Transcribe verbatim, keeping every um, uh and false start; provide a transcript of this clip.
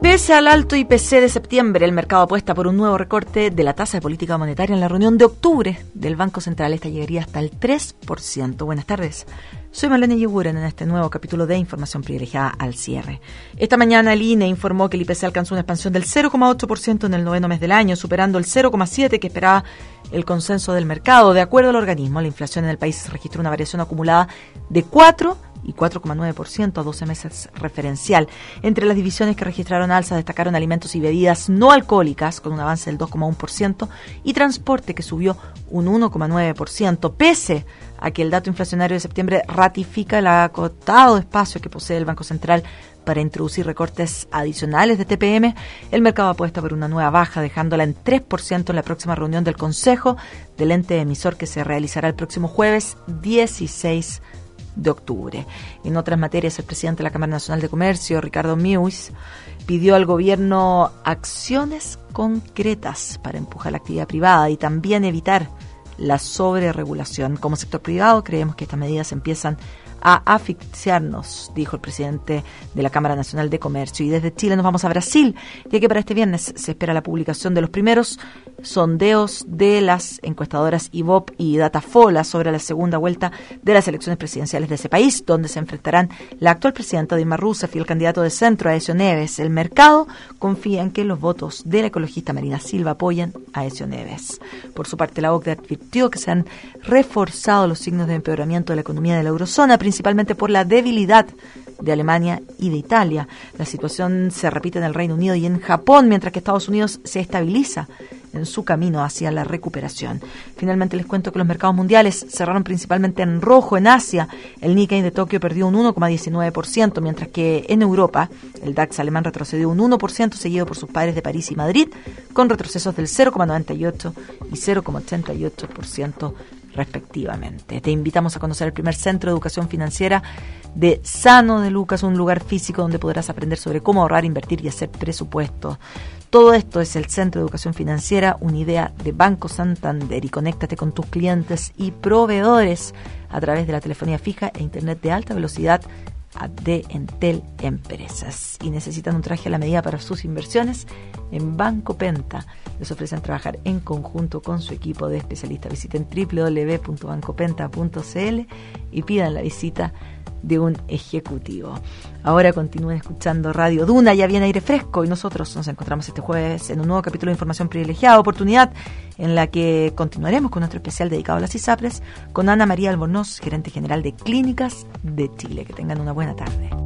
Pese al alto I P C de septiembre, el mercado apuesta por un nuevo recorte de la tasa de política monetaria en la reunión de octubre del Banco Central. Esta llegaría hasta el tres por ciento. Buenas tardes. Soy Marlene Yeguren en este nuevo capítulo de Información Privilegiada al cierre. Esta mañana el I N E informó que el I P C alcanzó una expansión del cero coma ocho por ciento en el noveno mes del año, superando el cero coma siete por ciento que esperaba el consenso del mercado. De acuerdo al organismo, la inflación en el país registró una variación acumulada de cuatro y cuatro coma nueve por ciento a doce meses referencial. Entre las divisiones que registraron alza destacaron alimentos y bebidas no alcohólicas, con un avance del dos coma uno por ciento, y transporte, que subió un uno coma nueve por ciento, pese a que el dato inflacionario de septiembre ratifica el acotado espacio que posee el Banco Central para introducir recortes adicionales de T P M. El mercado apuesta por una nueva baja, dejándola en tres por ciento en la próxima reunión del Consejo del ente emisor, que se realizará el próximo jueves dieciséis de octubre. En otras materias, el presidente de la Cámara Nacional de Comercio, Ricardo Muis, pidió al gobierno acciones concretas para empujar la actividad privada y también evitar la sobreregulación. Como sector privado, creemos que estas medidas empiezan a asfixiarnos, dijo el presidente de la Cámara Nacional de Comercio. Y desde Chile nos vamos a Brasil, ya que para este viernes se espera la publicación de los primeros sondeos de las encuestadoras I V O P y Datafola sobre la segunda vuelta de las elecciones presidenciales de ese país, donde se enfrentarán la actual presidenta Dilma Rousseff y el candidato de centro, Aécio Neves. El mercado confía en que los votos de la ecologista Marina Silva apoyen a Aécio Neves. Por su parte, la O C D E advirtió que se han reforzado los signos de empeoramiento de la economía de la eurozona, principalmente por la debilidad de Alemania y de Italia. La situación se repite en el Reino Unido y en Japón, mientras que Estados Unidos se estabiliza en su camino hacia la recuperación. Finalmente les cuento que los mercados mundiales cerraron principalmente en rojo. En Asia, el Nikkei de Tokio perdió un uno coma diecinueve por ciento, mientras que en Europa el DAX alemán retrocedió un uno por ciento, seguido por sus pares de París y Madrid, con retrocesos del cero coma noventa y ocho por ciento y cero coma ochenta y ocho por ciento respectivamente. Te invitamos a conocer el primer centro de educación financiera de Sano de Lucas, un lugar físico donde podrás aprender sobre cómo ahorrar, invertir y hacer presupuestos. Todo esto es el Centro de Educación Financiera, una idea de Banco Santander, y conéctate con tus clientes y proveedores a través de la telefonía fija e internet de alta velocidad de Entel Empresas. Y necesitan un traje a la medida para sus inversiones. En Banco Penta les ofrecen trabajar en conjunto con su equipo de especialistas. Visiten doble u doble u doble u punto banco penta punto c l y pidan la visita de un ejecutivo. Ahora continúen escuchando Radio Duna, ya viene aire fresco, y nosotros nos encontramos este jueves en un nuevo capítulo de Información Privilegiada, oportunidad en la que continuaremos con nuestro especial dedicado a las ISAPRES con Ana María Albornoz, gerente general de Clínicas de Chile. Que tengan una buena tarde.